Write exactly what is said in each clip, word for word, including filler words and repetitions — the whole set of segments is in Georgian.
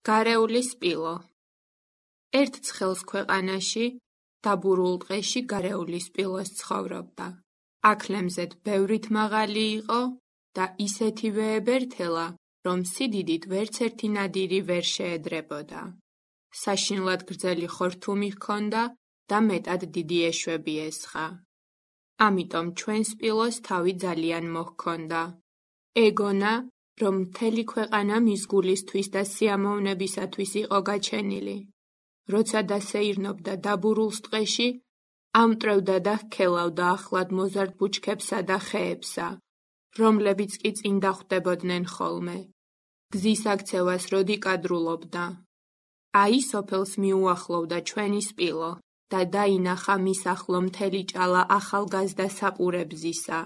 გარეული სპილო. ერთ ცხელს ქვეყანაში, დაბურულ ტყეში გარეული სპილოს ცხოვრობდა. აქ ლემზედ ბევრით მაღალი იყო და ისეთივე ებერთელა, რომ სიდიდით ვერცერთი ნადირი ვერ შეედრებოდა. საშინლად გრძელი ხორთუმი ჰქონდა და მეტად დიდი ეშვები ესხა. ამიტომ ჩვენ სპილოს თავი ძალიან მოჰქონდა. ეგონა, რომ მთელი ქვეყანა მის გულისთვის და სიამოვნებისათვის იყო გაჩენილი. როცა დასეირნობდა დაბურულს ტყეში, ამტვრევდა და ჰქელავდა ახლად მოზარდ ბუჩქებსა და ხეებსა, რომლებიც კი წინ დახვდებოდნენ ხოლმე. გზის აქცევას როდი კადრულობდა. აი სოფელს მიუახლოვდა ჩვენი სპილო და დაინახა მის ახლო მთელი ჭალა ახალგაზრდა საპურებზისა.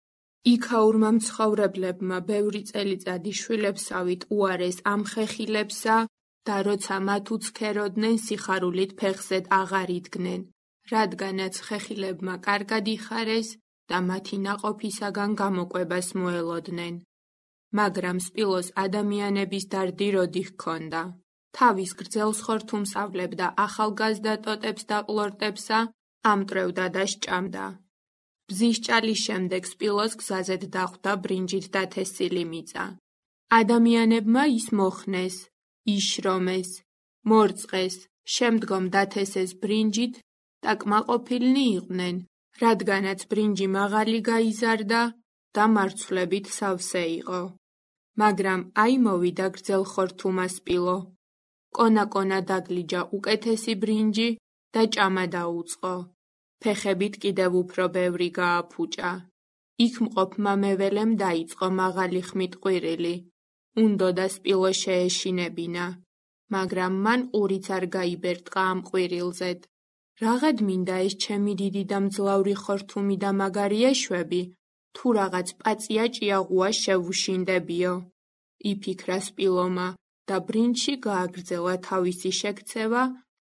იქაურმა მცხოვრებლებმა ბევრი წელიწადი შვილებსავით უარეს ამ ხეხილებსა და როცა მათ უცქეროდნენ სიხარულით ფეხზედ აღარ იდგნენ, რადგანაც ხეხილებმა კარგად იხარეს და მათი ნაყოფისაგან გამოკვებას მოელოდნენ. მაგრამ სპილოს ადამიანების დარდი როდი ჰქონდა. თავის გრძელს ხორთუმს ავლებდა ახალგაზრდა ტოტებს და ყლორტებსა, ამტვრევდა და სჭამდა. ბზის ჭალის შემდეგ სპილოს გზაზედ დახვდა ბრინჯით დათესილი მიწა. ადამიანებმა ის მოხნეს, იშრომეს, მორწყეს, შემდგომ დათესეს ბრინჯით და კმაყოფილნი იყვნენ, რადგანაც ბრინჯი მაღალი გაიზარდა და მარცვლებით სავსე იყო. მაგრამ აი მოვიდა გრძელ ხორთუმა სპილო. კონა-კონა დაგლიჯა უკეთესი ბრინჯი და ჭამა დაუწყო. ფეხებით კიდევ უფრო ბევრი გააფუჭა. იქ მყოფმა მეველემ დაიწყო მაღალი ხმით ყვირილი. უნდოდა სპილო შეეშინებინა, მაგრამ მან ყურიც არ გაიბერტყა ამ ყვირილზედ. რაღად მინდა ეს ჩემი დიდი და მძლავრი ხორთუმი და მაგარი ეშვები, თუ რაღაც პაწია ჭიაღუა შევუშინდებიო. იფიქრა სპილომა და ბრინჯში გააგრძელა თავისი შექცევა,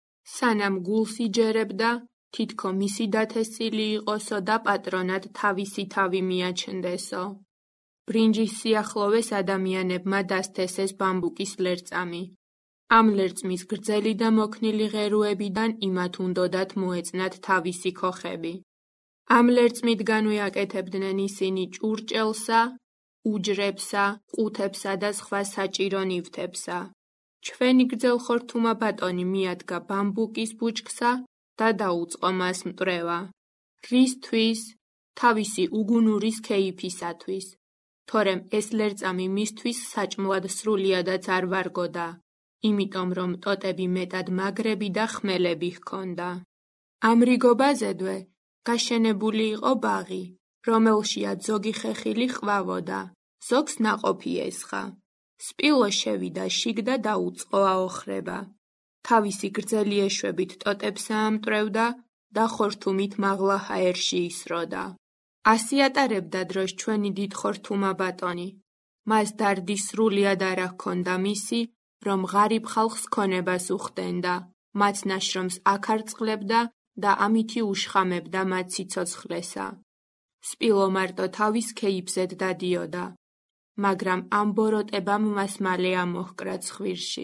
სანამ გულს იჯერებდა, თითქო მისი დათესილი იყოსო და პატრონად თავისი თავი მიაჩნდესო. ბრინჯის სიახლოვეს ადამიანებმა დასთესეს ბამბუკის ლერწამი. ამ ლერწმის გრძელი და მოქნილი ღეროებიდან იმათ უნდოდათ მოეწნათ თავისი ქოხები. ამ ლერწმიდგანვე აკეთებდნენ ისინი ჭურჭელსა, უჯრებსა, ყუთებსა და სხვა საჭირო ნივთებსა. ჩვენი გრძელხორთუმა ბატონი მიადგა ბამბუკის ბუჩქსა და დაუწყო მას მტვრევა. რისთვის? თავისი უგუნურის ქეიფისათვის. თორემ ეს ლერწამი მისთვის საჭმლად სრულიადაც არ ვარგოდა, იმიტომ რომ ტოტები მეტად მაგრები და ხმელები ჰქონდა. ამ რიგობაზედვე გაშენებული იყო ბაღი, რომელშიაც ზოგი ხეხილი ყვავოდა, ზოგს ნაყოფი ესხა. სპილო შევიდა შიგ და დაუწყო აოხრება. თავისი გრძელი ეშვებით ტოტებს აამტვრევდა და ხორთუმით მაღლა ჰაერში ისროდა. ასი ატარებდა დროს ჩვენი დიდ ხორთუმა ბატონი. მას დარდი სრულიად არ ჰქონდა მისი, რომ ღარიბ ხალხს ქონებას უხდენდა, მათ ნაშრომს აქ არწყლებდა და ამითი უშხამებდა მათ სიცოცხლესა. სპილო მარტო თავის ქეიფზედ დადიოდა, მაგრამ ამ ბოროტებამ მას მალე ამოჰკრა ცხვირში.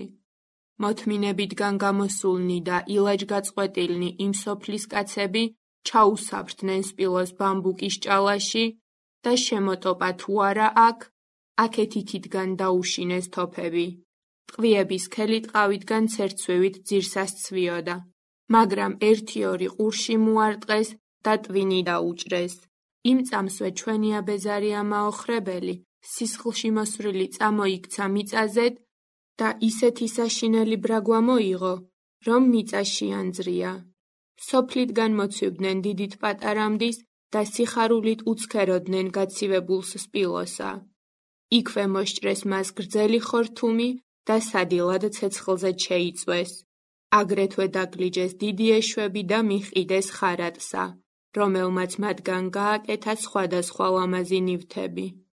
მოთმინებიდან გამოსულნი და ილაჯგაწყვეტილნი იმ სოფლის კაცები ჩაუსაფრდნენ სპილოს ბამბუკის ჭალაში და შემოტოპა თუ არა აქ, აქეთ-იქითგან დაუშინეს თოფები. ტყვიების სქელი ტყავიდან ცერცვივით ძირსას ცვიოდა, მაგრამ ერთი-ორი ყურში მოარტყეს და ტვინი დაუჭრეს. იმ წამსვე ჩვენი აბეზარი ამაოხრებელი სისხლში მოსვრილი წამოიქცა მიწაზედ და ისეთი საშინელი ბრაგვა მოიღო, რომ მიწა შეანძრია. სოფლიდან მოცივდნენ დიდით პატარამდის და სიხარულით უცქეროდნენ გაცივებულს სპილოსა. იქვე მოსჭრეს მას გრძელი ხორთუმი და სადილად ცეცხლზე შეიწვეს. აგრეთვე დაგლიჯეს დიდი ეშვები და მიჰყიდეს ხარატსა, რომელმაც მათგან გააკეთა სხვადასხვა ლამაზი ნივთები.